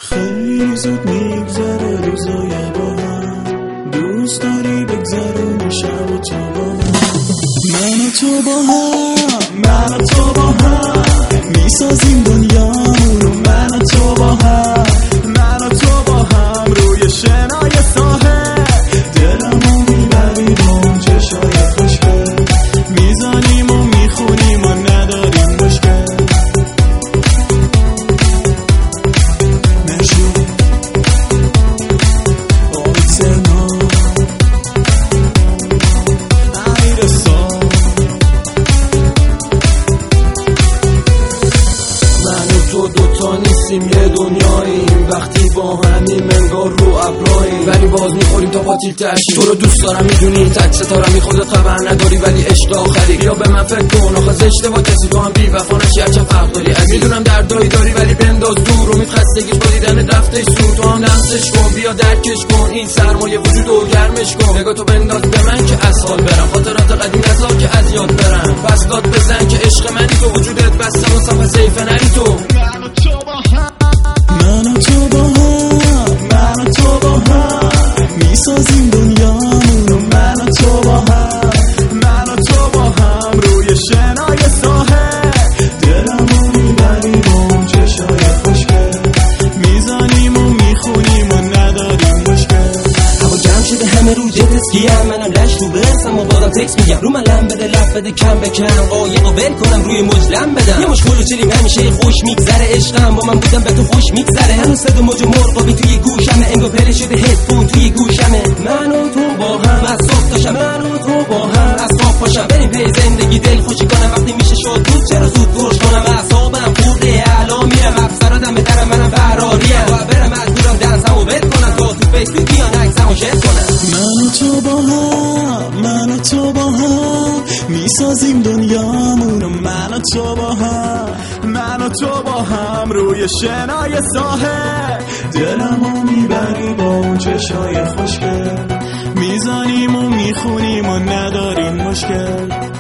خیلی زود میگذره روزای با هم، دوست داری بگذرونی شب و تا با من و تو با هم، من و تو با هم میسازیم دنیامونو، من و تو با هم، من و تو با هم روی شنای ساحل، دلمو میبری با اون چشای خوشگل، میزنیم و میخونیم و نداریم مشکل. نیستیم یه دنیاییم، وقتی با همیم انگار رو ابراییم، ولی باز میخوریم تا پاتیل تشیم. تو رو دوست دارم میدونی، تک ستارم بی خودت خبر نداری، ولی عشق آخری. بیا به من فکر کن، آخه زشته با کسی تو هم بی وفا نشی، هرچه فرق داری. از میدونم دردایی داری ولی بنداز دور، امید خستگیش با دیدن رفتش سو. تو هم دستش کن، بیا درکش کن، این سرمایه وجود و گرمش کن. نگاه تو بنداز به من که از حال برم، خاطرات قدیم نذار که از یاد برم. پس داد بزن که عشق منی تو، وجودت بسته مصطفی سیف نری تو. من و تو با هم، من و تو با هم، من و تو با هم میسازیم دنیامونو، من و تو با هم، من و تو با هم روی شنای ساحل، دلمو میبری با اون چشای خوشگل، میزنیم و میخونیم و نداریم مشکل. هوا گرم شده همه رو جت اسکیم، منم لش تو برسم و بازم تکس میگم، رو من لم بده لف بده کم بکن، قایقو ول کنم روی مجلم بدم. یه مشکل و چلیم همیشه خوش میگذره، عشقم با من بودم به تو خوش میگذره. هنوز صد موج و مرغابی توی گوشمه، انگار پله شده هدفون توی گوشمه. من و تو با هم از صبح تا شب، من و تو با هم از خواب پاشم، بریم پی زندگی دل خوشی کنم. وقتی میشه شد بود چرا زود روش کنم، اعصابم خورده الان میرم افسرادم به درم، منم فراریم و برم مجبورم دنسمو بد کنم، تو فیسبوک بیان عکسمو شیر کنم. من و تو با هم، من و تو با هم میسازیم دنیامونو، من و تو با هم، من و تو با هم روی شنای ساحل، دلمو میبری با اون چشای خوشگل، میزنیم و میخونیم و نداریم مشکل.